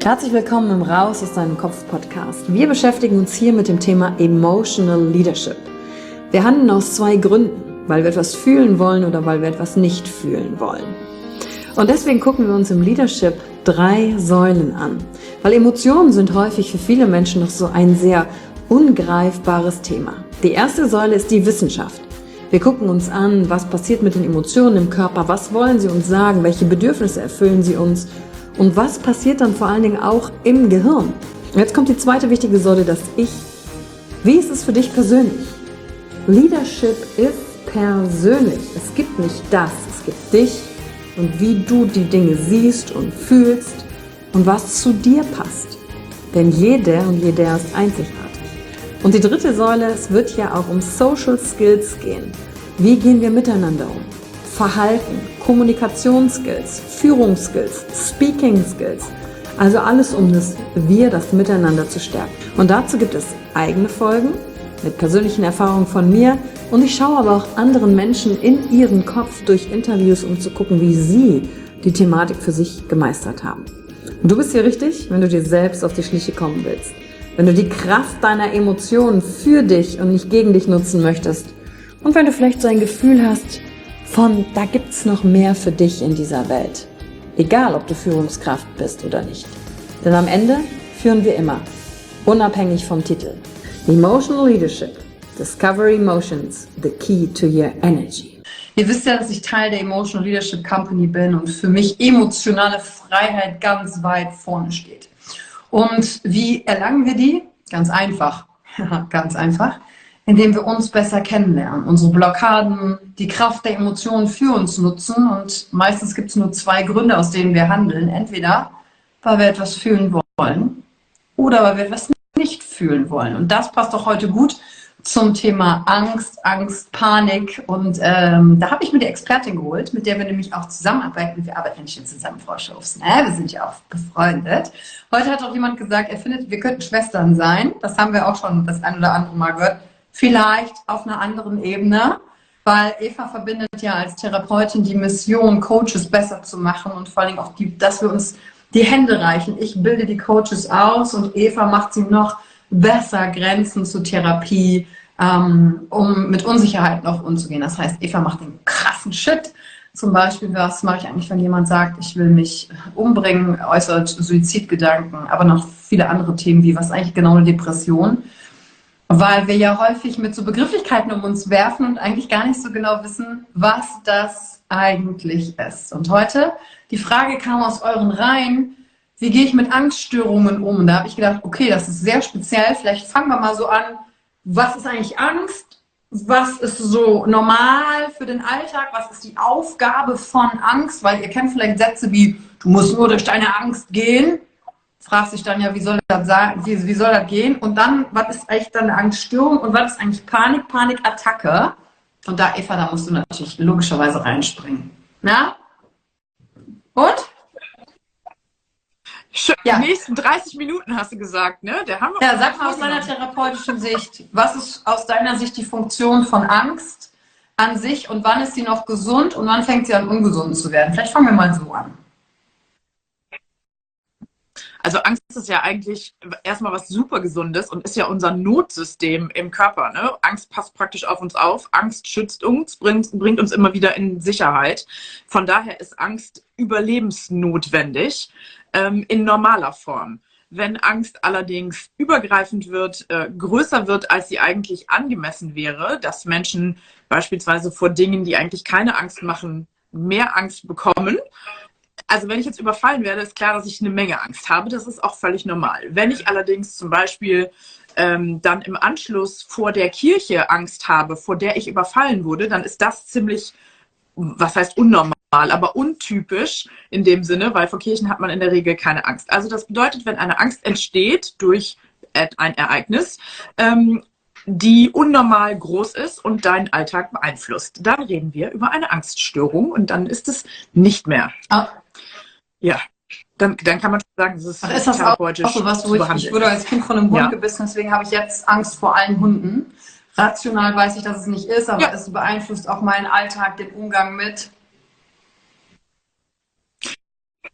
Herzlich willkommen im Raus aus deinem Kopf Podcast. Wir beschäftigen uns hier mit dem Thema Emotional Leadership. Wir handeln aus zwei Gründen, weil wir etwas fühlen wollen oder weil wir etwas nicht fühlen wollen. Und deswegen gucken wir uns im Leadership 3 Säulen an, weil Emotionen sind häufig für viele Menschen noch so ein sehr ungreifbares Thema. Die erste Säule ist die Wissenschaft. Wir gucken uns an, was passiert mit den Emotionen im Körper, was wollen sie uns sagen, welche Bedürfnisse erfüllen sie uns und was passiert dann vor allen Dingen auch im Gehirn. Und jetzt kommt die zweite wichtige Säule, das Ich. Wie ist es für dich persönlich? Leadership ist persönlich. Es gibt nicht das, es gibt dich und wie du die Dinge siehst und fühlst und was zu dir passt. Denn jeder und jeder ist einzigartig. Und die dritte Säule, es wird ja auch um Social Skills gehen. Wie gehen wir miteinander um? Verhalten, Kommunikationsskills, Führungsskills, Speaking Skills. Also alles um das Miteinander zu stärken. Und dazu gibt es eigene Folgen mit persönlichen Erfahrungen von mir. Und ich schaue aber auch anderen Menschen in ihren Kopf durch Interviews, um zu gucken, wie sie die Thematik für sich gemeistert haben. Und du bist hier richtig, wenn du dir selbst auf die Schliche kommen willst. Wenn du die Kraft deiner Emotionen für dich und nicht gegen dich nutzen möchtest. Und wenn du vielleicht so ein Gefühl hast, da gibt's noch mehr für dich in dieser Welt. Egal, ob du Führungskraft bist oder nicht. Denn am Ende führen wir immer, unabhängig vom Titel. Emotional Leadership. Discover Emotions, the key to your energy. Ihr wisst ja, dass ich Teil der Emotional Leadership Company bin und für mich emotionale Freiheit ganz weit vorne steht. Und wie erlangen wir die? Ganz einfach. Ganz einfach. Indem wir uns besser kennenlernen, unsere Blockaden, die Kraft der Emotionen für uns nutzen. Und meistens gibt es nur 2 Gründe, aus denen wir handeln. Entweder, weil wir etwas fühlen wollen oder weil wir etwas nicht fühlen wollen. Und das passt auch heute gut zum Thema Angst, Panik. Und da habe ich mir die Expertin geholt, mit der wir nämlich auch zusammenarbeiten. Wir arbeiten nicht zusammen, Frau Schufs. Wir sind ja auch befreundet. Heute hat auch jemand gesagt, er findet, wir könnten Schwestern sein. Das haben wir auch schon das ein oder andere Mal gehört. Vielleicht auf einer anderen Ebene, weil Eva verbindet ja als Therapeutin die Mission, Coaches besser zu machen und vor allem auch, dass wir uns die Hände reichen. Ich bilde die Coaches aus und Eva macht sie noch besser, Grenzen zur Therapie, um mit Unsicherheiten auch umzugehen. Das heißt, Eva macht den krassen Shit. Zum Beispiel, was mache ich eigentlich, wenn jemand sagt, ich will mich umbringen, äußert Suizidgedanken, aber noch viele andere Themen, wie was ist eigentlich genau eine Depression? Weil wir ja häufig mit so Begrifflichkeiten um uns werfen und eigentlich gar nicht so genau wissen, was das eigentlich ist. Und heute, die Frage kam aus euren Reihen, wie gehe ich mit Angststörungen um? Da habe ich gedacht, okay, das ist sehr speziell. Vielleicht fangen wir mal so an, was ist eigentlich Angst? Was ist so normal für den Alltag? Was ist die Aufgabe von Angst? Weil ihr kennt vielleicht Sätze wie, du musst nur durch deine Angst gehen. Fragt sich dann ja, wie soll das sein, wie soll das gehen? Und dann, was ist eigentlich dann eine Angststörung und was ist eigentlich Panikattacke? Und da, Eva, da musst du natürlich logischerweise reinspringen. Na? Und? Schön, ja. Die nächsten 30 Minuten hast du gesagt, ne? Ja, sag mal aus deiner therapeutischen Sicht, was ist aus deiner Sicht die Funktion von Angst an sich und wann ist sie noch gesund und wann fängt sie an, ungesund zu werden? Vielleicht fangen wir mal so an. Also Angst ist ja eigentlich erstmal was super Gesundes und ist ja unser Notsystem im Körper. Ne? Angst passt praktisch auf uns auf. Angst schützt uns, bringt uns immer wieder in Sicherheit. Von daher ist Angst überlebensnotwendig in normaler Form. Wenn Angst allerdings übergreifend wird, größer wird, als sie eigentlich angemessen wäre, dass Menschen beispielsweise vor Dingen, die eigentlich keine Angst machen, mehr Angst bekommen. Also wenn ich jetzt überfallen werde, ist klar, dass ich eine Menge Angst habe. Das ist auch völlig normal. Wenn ich allerdings zum Beispiel dann im Anschluss vor der Kirche Angst habe, vor der ich überfallen wurde, dann ist das ziemlich, was heißt unnormal, aber untypisch in dem Sinne, weil vor Kirchen hat man in der Regel keine Angst. Also das bedeutet, wenn eine Angst entsteht durch ein Ereignis, die unnormal groß ist und deinen Alltag beeinflusst, dann reden wir über eine Angststörung und dann ist es nicht mehr. Ja, dann kann man sagen, das ist therapeutisch auch so was, wo ich wurde als Kind von einem Hund gebissen, deswegen habe ich jetzt Angst vor allen Hunden. Rational weiß ich, dass es nicht ist, aber es beeinflusst auch meinen Alltag, den Umgang mit.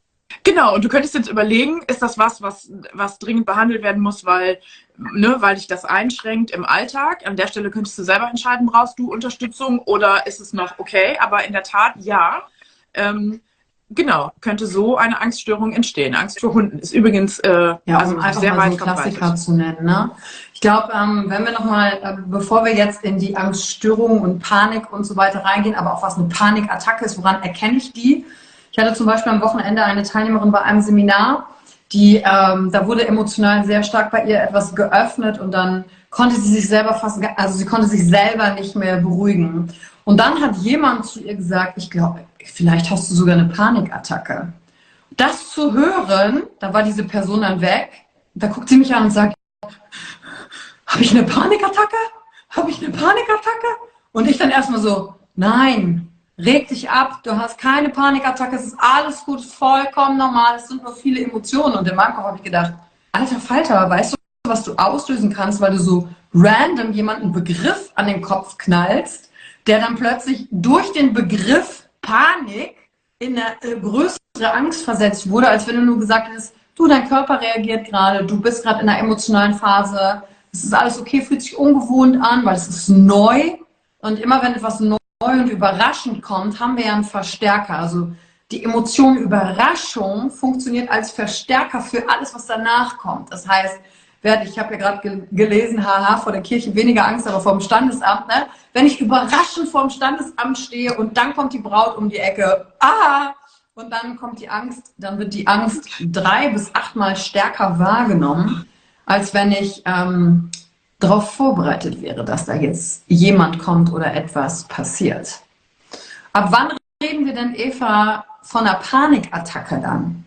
Genau, und du könntest jetzt überlegen, ist das was dringend behandelt werden muss, weil dich das einschränkt im Alltag? An der Stelle könntest du selber entscheiden, brauchst du Unterstützung oder ist es noch okay? Aber in der Tat, ja. Genau, könnte so eine Angststörung entstehen. Angst vor Hunden ist übrigens um einfach sehr mal weit so einen Klassiker verbreitet. zu nennen. Ne? Ich glaube, wenn wir nochmal, bevor wir jetzt in die Angststörung und Panik und so weiter reingehen, aber auch was eine Panikattacke ist, woran erkenne ich die? Ich hatte zum Beispiel am Wochenende eine Teilnehmerin bei einem Seminar, da wurde emotional sehr stark bei ihr etwas geöffnet und dann konnte sie sich selber sie konnte sich selber nicht mehr beruhigen. Und dann hat jemand zu ihr gesagt, ich glaube, vielleicht hast du sogar eine Panikattacke. Das zu hören, da war diese Person dann weg, da guckt sie mich an und sagt, habe ich eine Panikattacke? Habe ich eine Panikattacke? Und ich dann erstmal so, nein, reg dich ab, du hast keine Panikattacke, es ist alles gut, vollkommen normal, es sind nur viele Emotionen. Und in meinem Kopf habe ich gedacht, alter Falter, weißt du, was du auslösen kannst, weil du so random jemanden Begriff an den Kopf knallst, der dann plötzlich durch den Begriff Panik in eine größere Angst versetzt wurde, als wenn du nur gesagt hättest, du, dein Körper reagiert gerade, du bist gerade in einer emotionalen Phase, es ist alles okay, fühlt sich ungewohnt an, weil es ist neu. Und immer wenn etwas neu und überraschend kommt, haben wir ja einen Verstärker. Also die Emotion Überraschung funktioniert als Verstärker für alles, was danach kommt. Das heißt, ich habe ja gerade gelesen, haha, vor der Kirche weniger Angst, aber vor dem Standesamt. Ne? Wenn ich überraschend vor dem Standesamt stehe und dann kommt die Braut um die Ecke, und dann kommt die Angst, dann wird die Angst 3 bis 8 Mal stärker wahrgenommen, als wenn ich darauf vorbereitet wäre, dass da jetzt jemand kommt oder etwas passiert. Ab wann reden wir denn, Eva, von einer Panikattacke dann?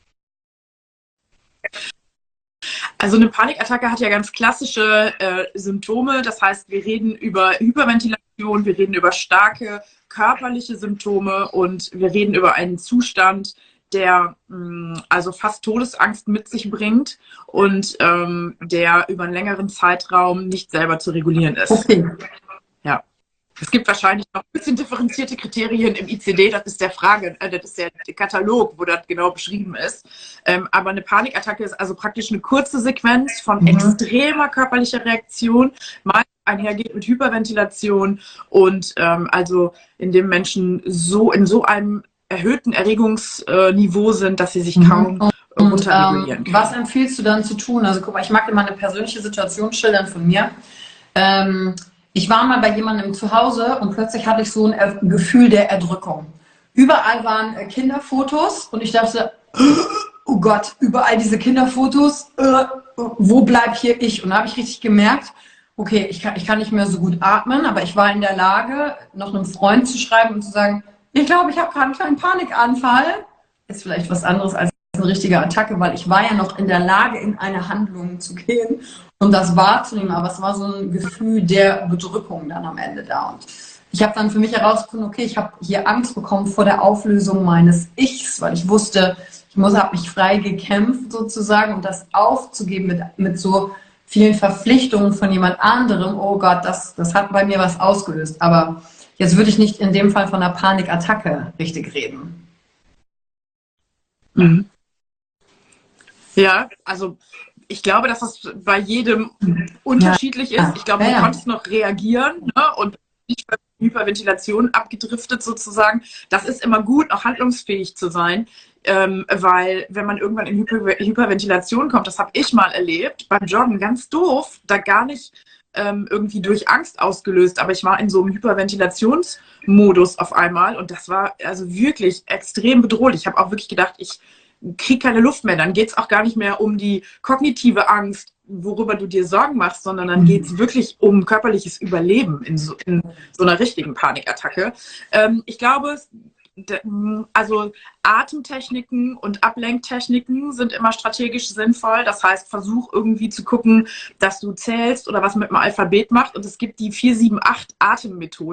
Also eine Panikattacke hat ja ganz klassische Symptome. Das heißt, wir reden über Hyperventilation, wir reden über starke körperliche Symptome und wir reden über einen Zustand, der also fast Todesangst mit sich bringt und der über einen längeren Zeitraum nicht selber zu regulieren ist. Okay. Ja. Es gibt wahrscheinlich noch ein bisschen differenzierte Kriterien im ICD, das ist das ist der Katalog, wo das genau beschrieben ist. Aber eine Panikattacke ist also praktisch eine kurze Sequenz von extremer körperlicher Reaktion, mal einhergeht mit Hyperventilation und also in dem Menschen in so einem erhöhten Erregungsniveau sind, dass sie sich kaum runterregulieren können. Was empfiehlst du dann zu tun? Also guck mal, ich mag dir mal eine persönliche Situation schildern von mir. Ich war mal bei jemandem zu Hause und plötzlich hatte ich so ein Gefühl der Erdrückung. Überall waren Kinderfotos und ich dachte, oh Gott, überall diese Kinderfotos, wo bleib hier ich? Und da habe ich richtig gemerkt, okay, ich kann nicht mehr so gut atmen, aber ich war in der Lage, noch einem Freund zu schreiben und zu sagen, ich glaube, ich habe gerade einen kleinen Panikanfall. Ist vielleicht was anderes als eine richtige Attacke, weil ich war ja noch in der Lage, in eine Handlung zu gehen und das wahrzunehmen, aber es war so ein Gefühl der Bedrückung dann am Ende da. Und ich habe dann für mich herausgefunden, okay, ich habe hier Angst bekommen vor der Auflösung meines Ichs, weil ich wusste, habe mich frei gekämpft sozusagen und das aufzugeben mit so vielen Verpflichtungen von jemand anderem, oh Gott, das hat bei mir was ausgelöst. Aber jetzt würde ich nicht in dem Fall von einer Panikattacke richtig reden. Mhm. Ja, also ich glaube, dass das bei jedem unterschiedlich ist. Ich glaube, du konntest noch reagieren, ne? Und nicht bei Hyperventilation abgedriftet sozusagen. Das ist immer gut, auch handlungsfähig zu sein, weil wenn man irgendwann in Hyperventilation kommt, das habe ich mal erlebt, beim Joggen ganz doof, da gar nicht irgendwie durch Angst ausgelöst, aber ich war in so einem Hyperventilationsmodus auf einmal und das war also wirklich extrem bedrohlich. Ich habe auch wirklich gedacht, ich kriege keine Luft mehr. Dann geht es auch gar nicht mehr um die kognitive Angst, worüber du dir Sorgen machst, sondern dann geht es wirklich um körperliches Überleben in so einer richtigen Panikattacke. Ich glaube, also Atemtechniken und Ablenktechniken sind immer strategisch sinnvoll. Das heißt, versuch irgendwie zu gucken, dass du zählst oder was mit dem Alphabet machst. Und es gibt die 4-7-8 Atemmethode.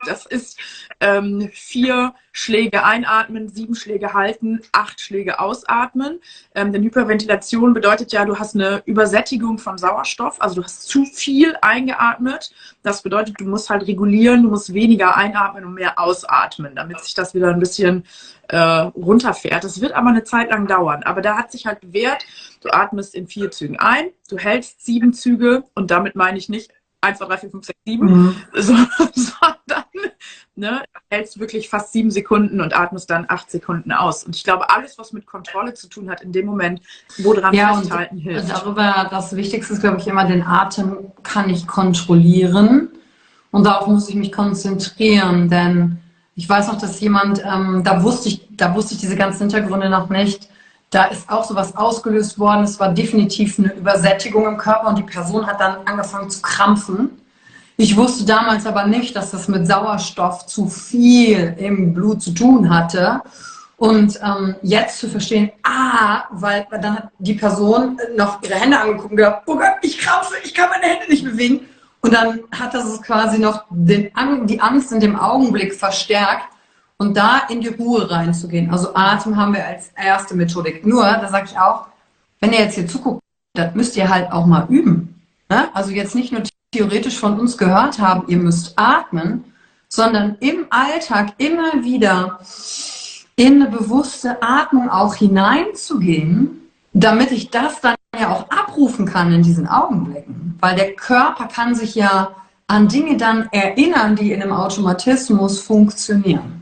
Das ist 4 Schläge einatmen, 7 Schläge halten, 8 Schläge ausatmen. Denn Hyperventilation bedeutet ja, du hast eine Übersättigung von Sauerstoff, also du hast zu viel eingeatmet. Das bedeutet, du musst halt regulieren, du musst weniger einatmen und mehr ausatmen, damit sich das wieder ein bisschen runterfährt. Das wird aber eine Zeit lang dauern. Aber da hat sich halt bewährt, du atmest in 4 Zügen ein, du hältst 7 Züge und damit meine ich nicht 1, 2, 3, 4, 5, 6, 7, sondern ne, hältst wirklich fast 7 Sekunden und atmest dann 8 Sekunden aus. Und ich glaube, alles, was mit Kontrolle zu tun hat, in dem Moment, wo dran festhalten hilft. Darüber, das Wichtigste ist, glaube ich, immer, den Atem kann ich kontrollieren und darauf muss ich mich konzentrieren, denn ich weiß noch, dass jemand, da wusste ich diese ganzen Hintergründe noch nicht. Da ist auch sowas ausgelöst worden. Es war definitiv eine Übersättigung im Körper und die Person hat dann angefangen zu krampfen. Ich wusste damals aber nicht, dass das mit Sauerstoff zu viel im Blut zu tun hatte. Und jetzt zu verstehen, weil dann hat die Person noch ihre Hände angeguckt und gedacht, oh Gott, ich krampfe, ich kann meine Hände nicht bewegen. Und dann hat das quasi noch die Angst in dem Augenblick verstärkt und da in die Ruhe reinzugehen. Also Atem haben wir als erste Methodik. Nur, da sage ich auch, wenn ihr jetzt hier zuguckt, das müsst ihr halt auch mal üben. Ne? Also jetzt nicht nur theoretisch von uns gehört haben, ihr müsst atmen, sondern im Alltag immer wieder in eine bewusste Atmung auch hineinzugehen, damit ich das dann ja auch abrufen kann in diesen Augenblicken. Weil der Körper kann sich ja an Dinge dann erinnern, die in einem Automatismus funktionieren.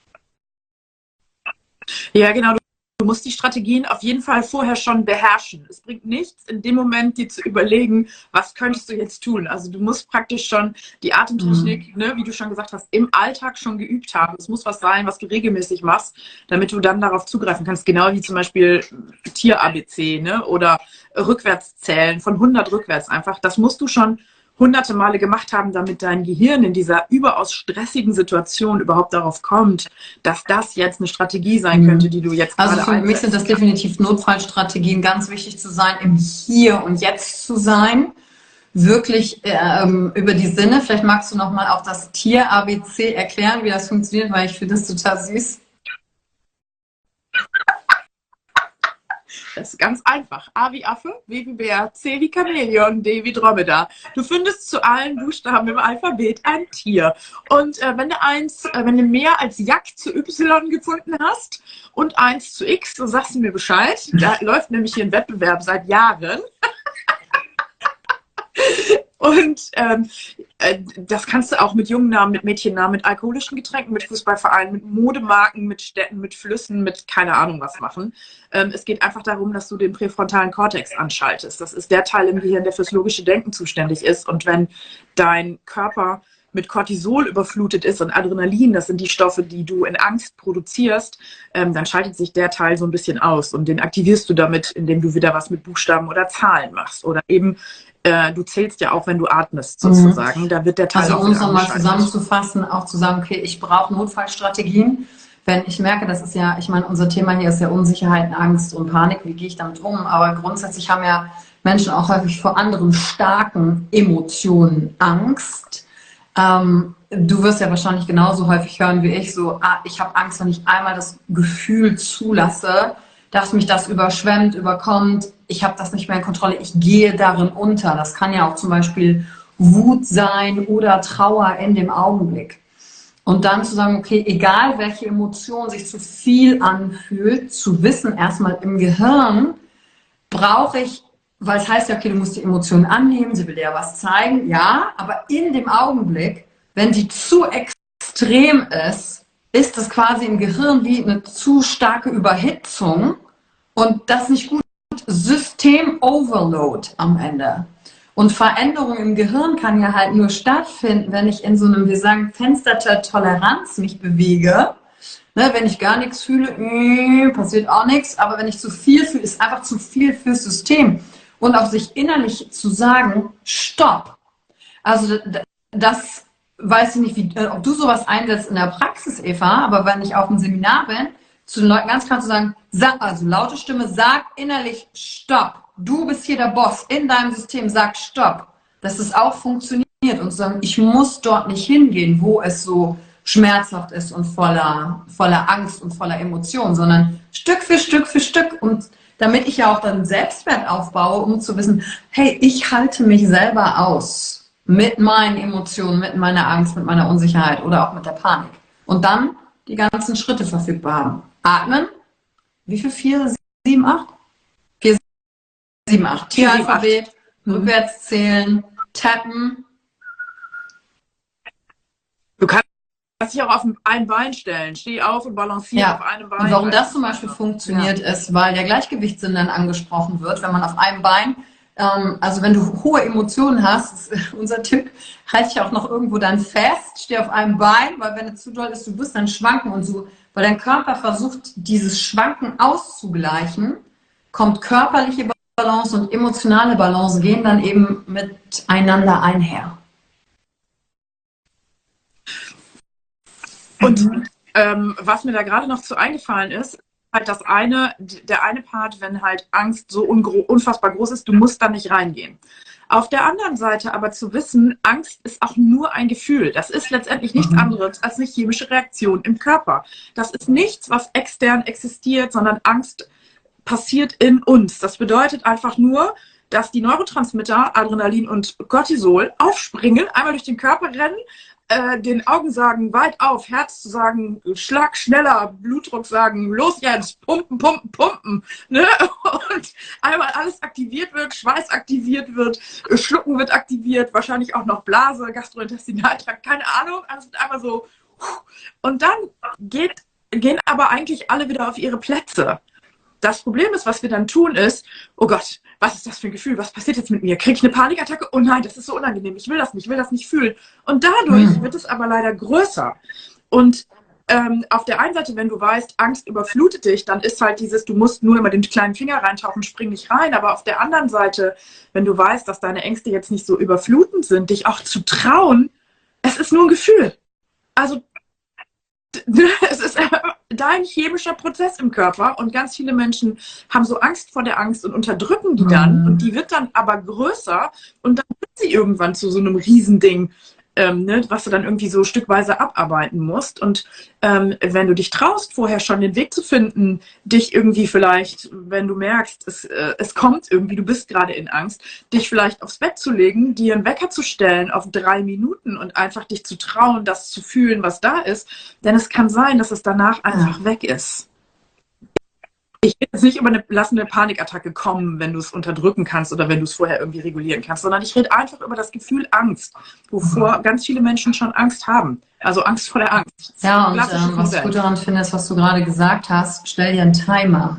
Ja, genau. Du musst die Strategien auf jeden Fall vorher schon beherrschen. Es bringt nichts, in dem Moment dir zu überlegen, was könntest du jetzt tun. Also du musst praktisch schon die Atemtechnik, ne, wie du schon gesagt hast, im Alltag schon geübt haben. Es muss was sein, was du regelmäßig machst, damit du dann darauf zugreifen kannst. Genau wie zum Beispiel Tier-ABC, ne, oder Rückwärtszählen von 100 rückwärts einfach. Das musst du schon hunderte Male gemacht haben, damit dein Gehirn in dieser überaus stressigen Situation überhaupt darauf kommt, dass das jetzt eine Strategie sein könnte, die du jetzt gerade einsetzt. Also für mich sind das definitiv Notfallstrategien, ganz wichtig zu sein, im Hier und Jetzt zu sein, wirklich über die Sinne. Vielleicht magst du nochmal auch das Tier-ABC erklären, wie das funktioniert, weil ich finde das total süß. Das ist ganz einfach. A wie Affe, W wie Bär, C wie Chamäleon, D wie Dromedar. Du findest zu allen Buchstaben im Alphabet ein Tier. Und wenn du mehr als Jack zu Y gefunden hast und 1 zu X, so sagst du mir Bescheid. Da läuft nämlich hier ein Wettbewerb seit Jahren. Und das kannst du auch mit Jungennamen, mit Mädchennamen, mit alkoholischen Getränken, mit Fußballvereinen, mit Modemarken, mit Städten, mit Flüssen, mit keine Ahnung was machen. Es geht einfach darum, dass du den präfrontalen Kortex anschaltest. Das ist der Teil im Gehirn, der fürs logische Denken zuständig ist. Und wenn dein Körper mit Cortisol überflutet ist und Adrenalin, das sind die Stoffe, die du in Angst produzierst, dann schaltet sich der Teil so ein bisschen aus und den aktivierst du damit, indem du wieder was mit Buchstaben oder Zahlen machst oder eben du zählst ja auch, wenn du atmest sozusagen, da wird der Teil also um es nochmal zusammenzufassen, auch zu sagen, okay, ich brauche Notfallstrategien, wenn ich merke, das ist ja, ich meine, unser Thema hier ist ja Unsicherheit, Angst und Panik, wie gehe ich damit um, aber grundsätzlich haben ja Menschen auch häufig vor anderen starken Emotionen Angst. Du wirst ja wahrscheinlich genauso häufig hören wie ich, so, ich habe Angst, wenn ich einmal das Gefühl zulasse, dass mich das überschwemmt, überkommt, ich habe das nicht mehr in Kontrolle, ich gehe darin unter. Das kann ja auch zum Beispiel Wut sein oder Trauer in dem Augenblick. Und dann zu sagen, okay, egal welche Emotion sich zu viel anfühlt, zu wissen, erstmal im Gehirn brauche ich, weil es heißt ja, okay, du musst die Emotionen annehmen, sie will dir ja was zeigen, ja, aber in dem Augenblick, wenn die zu extrem ist, ist das quasi im Gehirn wie eine zu starke Überhitzung und das nicht gut. System-Overload am Ende. Und Veränderung im Gehirn kann ja halt nur stattfinden, wenn ich in so einem, wir sagen, Fenster der Toleranz mich bewege. Ne, wenn ich gar nichts fühle, passiert auch nichts, aber wenn ich zu viel fühle, ist einfach zu viel fürs System. Und auch sich innerlich zu sagen, stopp. Also das weiß ich nicht, ob du sowas einsetzt in der Praxis, Eva, aber wenn ich auf einem Seminar bin, zu den Leuten ganz klar zu sagen, also laute Stimme, sag innerlich stopp. Du bist hier der Boss in deinem System, sag stopp. Dass es auch funktioniert. und zu sagen, ich muss dort nicht hingehen, wo es so schmerzhaft ist und voller Angst und voller Emotionen, sondern Stück für Stück für Stück, und damit ich ja auch dann Selbstwert aufbaue, um zu wissen, hey, ich halte mich selber aus mit meinen Emotionen, mit meiner Angst, mit meiner Unsicherheit oder auch mit der Panik. Und dann die ganzen Schritte verfügbar haben. Atmen. Wie viel? 4, 7, 8? 4, 7, 8. Tieralphabet, rückwärts zählen, tappen. Du kannst dich auch auf ein Bein stellen. Steh auf und balanciere auf einem Bein. Und warum das zum Beispiel funktioniert, ist, weil der Gleichgewichtssinn dann angesprochen wird, wenn man auf einem Bein, also wenn du hohe Emotionen hast, ist unser Tipp, halt dich auch noch irgendwo dann fest, steh auf einem Bein, weil wenn es zu doll ist, du wirst dann schwanken und so, weil dein Körper versucht, dieses Schwanken auszugleichen, kommt körperliche Balance und emotionale Balance gehen dann eben miteinander einher. Und was mir da gerade noch zu eingefallen ist, halt der eine Part, wenn halt Angst so unfassbar groß ist, du musst da nicht reingehen. Auf der anderen Seite aber zu wissen, Angst ist auch nur ein Gefühl. Das ist letztendlich nichts anderes als eine chemische Reaktion im Körper. Das ist nichts, was extern existiert, sondern Angst passiert in uns. Das bedeutet einfach nur, dass die Neurotransmitter Adrenalin und Cortisol aufspringen, einmal durch den Körper rennen, den Augen sagen, weit auf, Herz sagen, Schlag schneller, Blutdruck sagen, los jetzt, pumpen, pumpen, pumpen. Ne? Und einmal alles aktiviert wird, Schweiß aktiviert wird, Schlucken wird aktiviert, wahrscheinlich auch noch Blase, Gastrointestinaltrakt, keine Ahnung, alles wird einmal so. Und dann gehen aber eigentlich alle wieder auf ihre Plätze. Das Problem ist, was wir dann tun, ist, oh Gott, was ist das für ein Gefühl? Was passiert jetzt mit mir? Kriege ich eine Panikattacke? Oh nein, das ist so unangenehm. Ich will das nicht fühlen. Und dadurch wird es aber leider größer. Und auf der einen Seite, wenn du weißt, Angst überflutet dich, dann ist halt dieses, du musst nur immer den kleinen Finger reintauchen, spring nicht rein. Aber auf der anderen Seite, wenn du weißt, dass deine Ängste jetzt nicht so überflutend sind, dich auch zu trauen, es ist nur ein Gefühl. Also es ist dein chemischer Prozess im Körper, und ganz viele Menschen haben so Angst vor der Angst und unterdrücken die dann, und die wird dann aber größer, und dann wird sie irgendwann zu so einem Riesending, was du dann irgendwie so stückweise abarbeiten musst. Und wenn du dich traust, vorher schon den Weg zu finden, dich irgendwie vielleicht, wenn du merkst, es kommt irgendwie, du bist gerade in Angst, dich vielleicht aufs Bett zu legen, dir einen Wecker zu stellen auf 3 Minuten und einfach dich zu trauen, das zu fühlen, was da ist. Denn es kann sein, dass es danach einfach weg ist. Ich will jetzt nicht über eine Panikattacke kommen, wenn du es unterdrücken kannst oder wenn du es vorher irgendwie regulieren kannst, sondern ich rede einfach über das Gefühl Angst, wovor ganz viele Menschen schon Angst haben. Also Angst vor der Angst. Ja, und was ich gut daran finde, ist, was du gerade gesagt hast, stell dir einen Timer.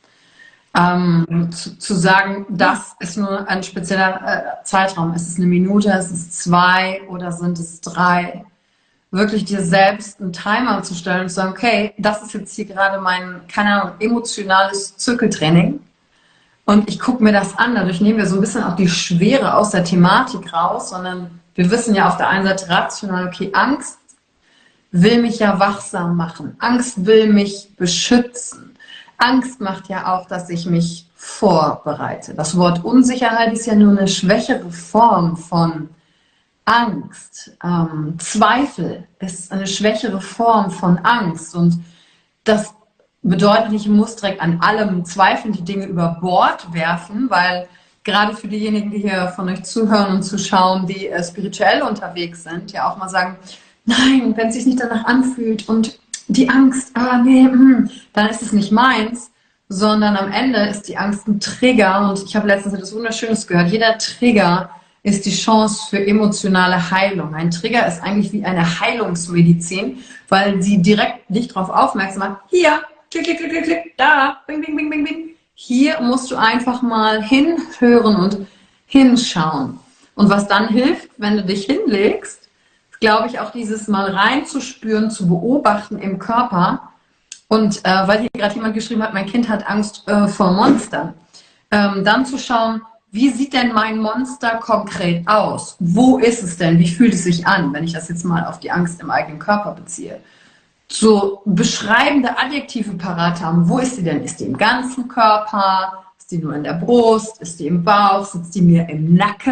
Zu sagen, das ist nur ein spezieller Zeitraum. Ist es eine Minute, ist es 2 oder sind es 3? Wirklich dir selbst einen Timer zu stellen und zu sagen, okay, das ist jetzt hier gerade mein, keine Ahnung, emotionales Zirkeltraining, und ich gucke mir das an. Dadurch nehmen wir so ein bisschen auch die Schwere aus der Thematik raus, sondern wir wissen ja auf der einen Seite rational, okay, Angst will mich ja wachsam machen. Angst will mich beschützen. Angst macht ja auch, dass ich mich vorbereite. Das Wort Unsicherheit ist ja nur eine schwächere Form von Angst. Zweifel ist eine schwächere Form von Angst, und das bedeutet nicht, ich muss direkt an allem zweifeln, die Dinge über Bord werfen, weil gerade für diejenigen, die hier von euch zuhören und zuschauen, die spirituell unterwegs sind, ja auch mal sagen, nein, wenn es sich nicht danach anfühlt und die Angst, dann ist es nicht meins, sondern am Ende ist die Angst ein Trigger, und ich habe letztens etwas Wunderschönes gehört, jeder Trigger ist die Chance für emotionale Heilung. Ein Trigger ist eigentlich wie eine Heilungsmedizin, weil sie direkt dich darauf aufmerksam macht. Hier, klick, klick, klick, klick, klick, da, bing, bing, bing, bing, bing. Hier musst du einfach mal hinhören und hinschauen. Und was dann hilft, wenn du dich hinlegst, glaube ich, auch dieses Mal reinzuspüren, zu beobachten im Körper. Und weil hier gerade jemand geschrieben hat, mein Kind hat Angst vor Monstern. Dann zu schauen, wie sieht denn mein Monster konkret aus? Wo ist es denn? Wie fühlt es sich an, wenn ich das jetzt mal auf die Angst im eigenen Körper beziehe? So beschreibende Adjektive parat haben. Wo ist sie denn? Ist die im ganzen Körper? Ist die nur in der Brust? Ist die im Bauch? Sitzt die mir im Nacken?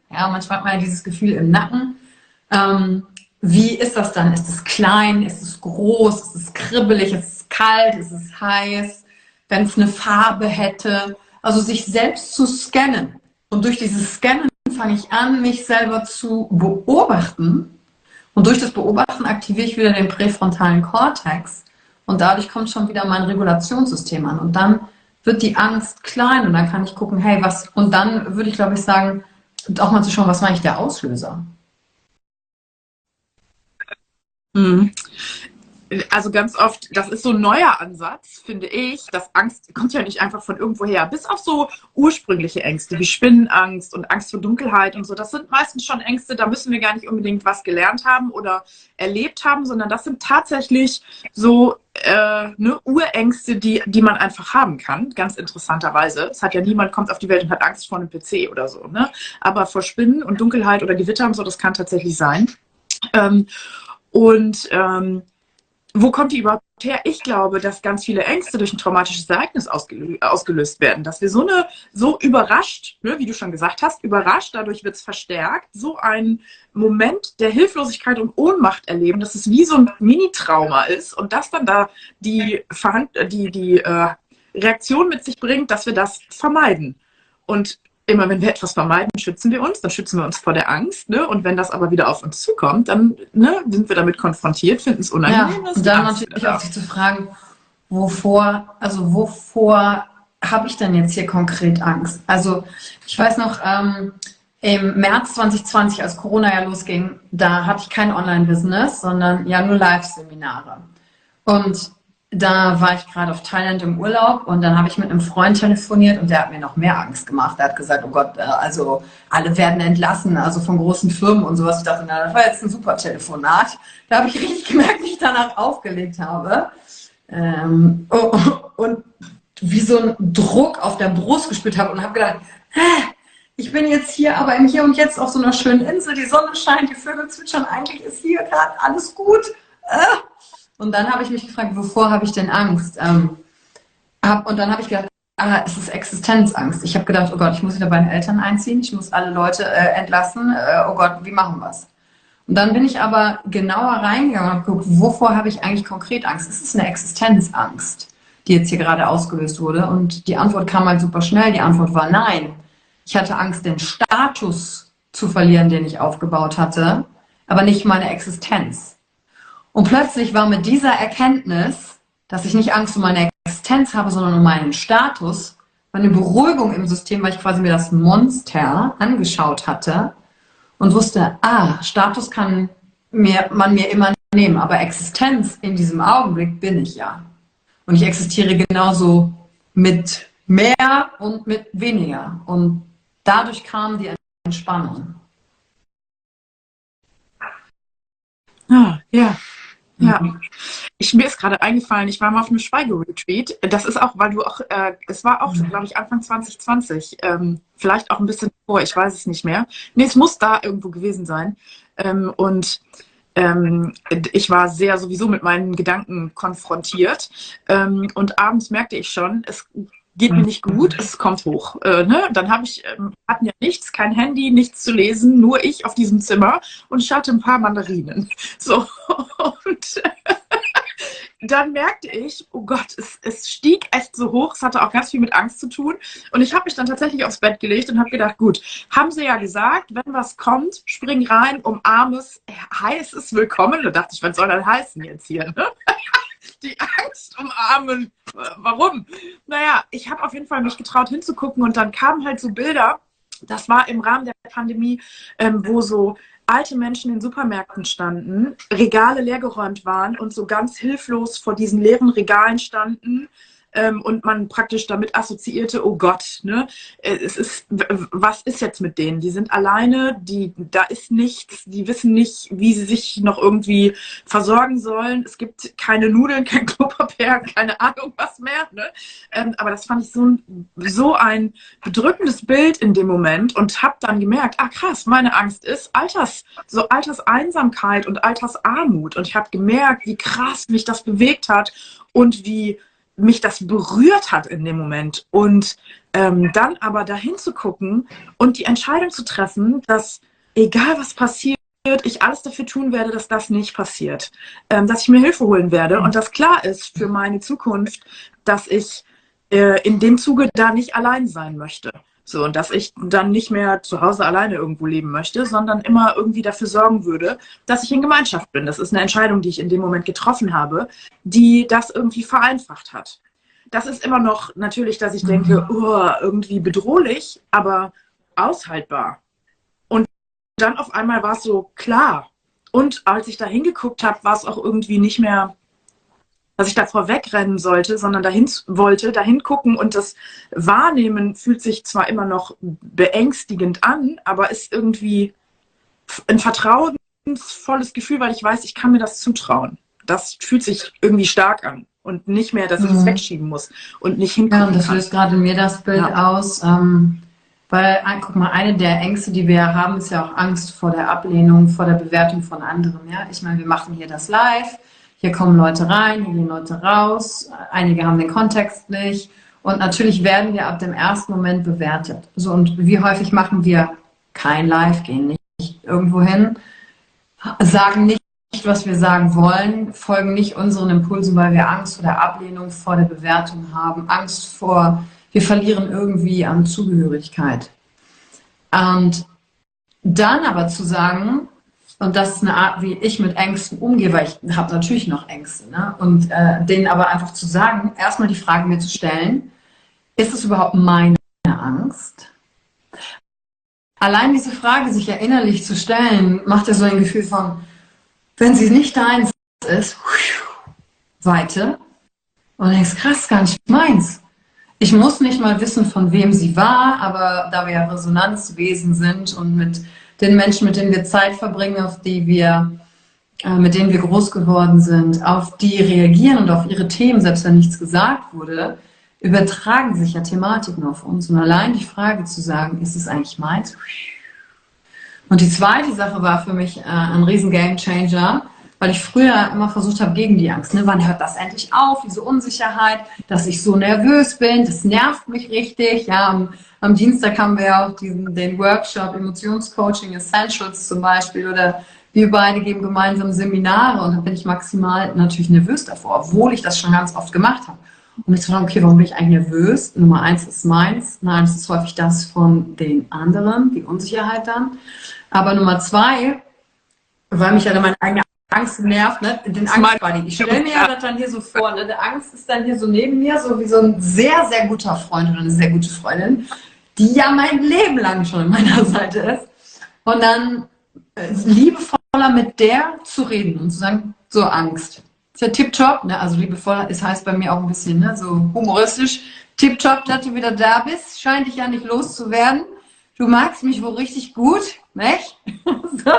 Ja, manchmal hat man ja dieses Gefühl im Nacken. Wie ist das dann? Ist es klein? Ist es groß? Ist es kribbelig? Ist es kalt? Ist es heiß? Wenn es eine Farbe hätte? Also sich selbst zu scannen. Und durch dieses Scannen fange ich an, mich selber zu beobachten. Und durch das Beobachten aktiviere ich wieder den präfrontalen Kortex. Und dadurch kommt schon wieder mein Regulationssystem an. Und dann wird die Angst klein und dann kann ich gucken, hey, was, und dann würde ich, glaube ich, sagen, auch mal zu schauen, was war eigentlich der Auslöser? Mhm. Also ganz oft, das ist so ein neuer Ansatz, finde ich, dass Angst kommt ja nicht einfach von irgendwoher. Bis auf so ursprüngliche Ängste wie Spinnenangst und Angst vor Dunkelheit und so. Das sind meistens schon Ängste, da müssen wir gar nicht unbedingt was gelernt haben oder erlebt haben, sondern das sind tatsächlich so Urängste, die man einfach haben kann, ganz interessanterweise. Es hat ja niemand kommt auf die Welt und hat Angst vor einem PC oder so, ne? Aber vor Spinnen und Dunkelheit oder Gewitter und so, das kann tatsächlich sein. Wo kommt die überhaupt her? Ich glaube, dass ganz viele Ängste durch ein traumatisches Ereignis ausgelöst werden. Dass wir so überrascht, ne, wie du schon gesagt hast, überrascht, dadurch wird es verstärkt, so einen Moment der Hilflosigkeit und Ohnmacht erleben, dass es wie so ein Mini-Trauma ist und das dann da die Reaktion mit sich bringt, dass wir das vermeiden. Und immer wenn wir etwas vermeiden, schützen wir uns, dann schützen wir uns vor der Angst, ne? Und wenn das aber wieder auf uns zukommt, dann sind wir damit konfrontiert, finden es unangenehm. Ja, und dann natürlich auch sich zu fragen, wovor habe ich denn jetzt hier konkret Angst? Also ich weiß noch, im März 2020, als Corona ja losging, da hatte ich kein Online-Business, sondern ja nur Live-Seminare. Und da war ich gerade auf Thailand im Urlaub und dann habe ich mit einem Freund telefoniert und der hat mir noch mehr Angst gemacht. Der hat gesagt, oh Gott, also alle werden entlassen, also von großen Firmen und sowas. Ich dachte, na, das war jetzt ein super Telefonat. Da habe ich richtig gemerkt, wie ich danach aufgelegt habe. Und wie so ein Druck auf der Brust gespürt habe und habe gedacht, ich bin jetzt hier, aber im Hier und Jetzt auf so einer schönen Insel, die Sonne scheint, die Vögel zwitschern, eigentlich ist hier gerade alles gut. Und dann habe ich mich gefragt, wovor habe ich denn Angst? Und dann habe ich gedacht, es ist Existenzangst. Ich habe gedacht, oh Gott, ich muss wieder bei den Eltern einziehen, ich muss alle Leute entlassen, oh Gott, wie machen wir es? Und dann bin ich aber genauer reingegangen und habe geguckt, wovor habe ich eigentlich konkret Angst? Es ist eine Existenzangst, die jetzt hier gerade ausgelöst wurde. Und die Antwort kam halt super schnell. Die Antwort war nein. Ich hatte Angst, den Status zu verlieren, den ich aufgebaut hatte, aber nicht meine Existenz. Und plötzlich war mit dieser Erkenntnis, dass ich nicht Angst um meine Existenz habe, sondern um meinen Status, eine Beruhigung im System, weil ich quasi mir das Monster angeschaut hatte und wusste, Status kann man mir immer nehmen, aber Existenz in diesem Augenblick bin ich ja. Und ich existiere genauso mit mehr und mit weniger. Und dadurch kam die Entspannung. Ja. Mir ist gerade eingefallen, ich war mal auf einem Schweigeretreat. Das ist auch, weil du auch, es war auch, glaube ich, Anfang 2020, vielleicht auch ein bisschen vor, ich weiß es nicht mehr. Nee, es muss da irgendwo gewesen sein. Ich war sehr sowieso mit meinen Gedanken konfrontiert. Und abends merkte ich schon, es geht mir nicht gut, es kommt hoch. Dann hatten ja nichts, kein Handy, nichts zu lesen, nur ich auf diesem Zimmer und ich hatte ein paar Mandarinen. So, und dann merkte ich, oh Gott, es stieg echt so hoch, es hatte auch ganz viel mit Angst zu tun und ich habe mich dann tatsächlich aufs Bett gelegt und habe gedacht, gut, haben sie ja gesagt, wenn was kommt, spring rein, umarm es, heiß ist willkommen. Da dachte ich, was soll das heißen jetzt hier, ne? Die Angst umarmen. Warum? Naja, ich habe auf jeden Fall mich getraut hinzugucken und dann kamen halt so Bilder, das war im Rahmen der Pandemie, wo so alte Menschen in Supermärkten standen, Regale leergeräumt waren und so ganz hilflos vor diesen leeren Regalen standen und man praktisch damit assoziierte, oh Gott, ne, was ist jetzt mit denen? Die sind alleine, da ist nichts, die wissen nicht, wie sie sich noch irgendwie versorgen sollen. Es gibt keine Nudeln, kein Klopapier, keine Ahnung was mehr. Ne? Aber das fand ich so ein bedrückendes Bild in dem Moment und habe dann gemerkt, krass, meine Angst ist Alterseinsamkeit und Altersarmut. Und ich habe gemerkt, wie krass mich das bewegt hat und wie mich das berührt hat in dem Moment. Und dann aber dahin zu gucken und die Entscheidung zu treffen, dass egal was passiert, ich alles dafür tun werde, dass das nicht passiert. Dass ich mir Hilfe holen werde und dass klar ist für meine Zukunft, dass ich in dem Zuge da nicht allein sein möchte. So, und dass ich dann nicht mehr zu Hause alleine irgendwo leben möchte, sondern immer irgendwie dafür sorgen würde, dass ich in Gemeinschaft bin. Das ist eine Entscheidung, die ich in dem Moment getroffen habe, die das irgendwie vereinfacht hat. Das ist immer noch natürlich, dass ich denke, irgendwie bedrohlich, aber aushaltbar. Und dann auf einmal war es so klar. Und als ich da hingeguckt habe, war es auch irgendwie nicht mehr, dass ich davor wegrennen sollte, sondern dahin gucken, und das Wahrnehmen fühlt sich zwar immer noch beängstigend an, aber ist irgendwie ein vertrauensvolles Gefühl, weil ich weiß, ich kann mir das zutrauen. Das fühlt sich irgendwie stark an und nicht mehr, dass ich es wegschieben muss und nicht hingucken Ja, und das löst gerade in mir das Bild aus, weil, guck mal, eine der Ängste, die wir haben, ist ja auch Angst vor der Ablehnung, vor der Bewertung von anderen. Ja? Ich meine, wir machen hier das live. Hier kommen Leute rein, hier gehen Leute raus, einige haben den Kontext nicht und natürlich werden wir ab dem ersten Moment bewertet. So, und wie häufig machen wir kein Live, gehen nicht irgendwo hin, sagen nicht, was wir sagen wollen, folgen nicht unseren Impulsen, weil wir Angst vor der Ablehnung, vor der Bewertung haben, Angst vor, wir verlieren irgendwie an Zugehörigkeit. Und dann aber zu sagen, und das ist eine Art, wie ich mit Ängsten umgehe, weil ich habe natürlich noch Ängste. Ne? Und denen aber einfach zu sagen, erstmal die Frage mir zu stellen, ist es überhaupt meine Angst? Allein diese Frage sich ja innerlich zu stellen, macht ja so ein Gefühl von, wenn sie nicht deins ist, Weite. Und du denkst, krass, gar nicht meins. Ich muss nicht mal wissen, von wem sie war, aber da wir ja Resonanzwesen sind und mit den Menschen, mit denen wir Zeit verbringen, mit denen wir groß geworden sind, auf die reagieren und auf ihre Themen, selbst wenn nichts gesagt wurde, übertragen sich ja Thematiken auf uns. Und allein die Frage zu sagen, ist es eigentlich meins? Und die zweite Sache war für mich ein riesen Gamechanger, weil ich früher immer versucht habe, gegen die Angst. Ne? Wann hört das endlich auf, diese Unsicherheit, dass ich so nervös bin, das nervt mich richtig. Ja, am Dienstag haben wir ja auch den Workshop Emotionscoaching Essentials zum Beispiel, oder wir beide geben gemeinsam Seminare und da bin ich maximal natürlich nervös davor, obwohl ich das schon ganz oft gemacht habe. Und ich dachte, okay, warum bin ich eigentlich nervös? Nummer 1 ist meins, Nummer 1 ist häufig das von den anderen, die Unsicherheit dann. Aber Nummer 2, weil mich ja dann meine eigene Angst nervt, ne? Den Angstbuddy. Ich stelle mir ja das dann hier so vor, ne? Der Angst ist dann hier so neben mir, so wie so ein sehr, sehr guter Freund oder eine sehr gute Freundin, die ja mein Leben lang schon an meiner Seite ist. Und dann liebevoller mit der zu reden und zu sagen, so Angst. Ist ja tipptopp, ne? Also liebevoller, es heißt bei mir auch ein bisschen, ne? So humoristisch, tipptopp, dass du wieder da bist, scheint dich ja nicht loszuwerden. Du magst mich wohl richtig gut, nicht? So.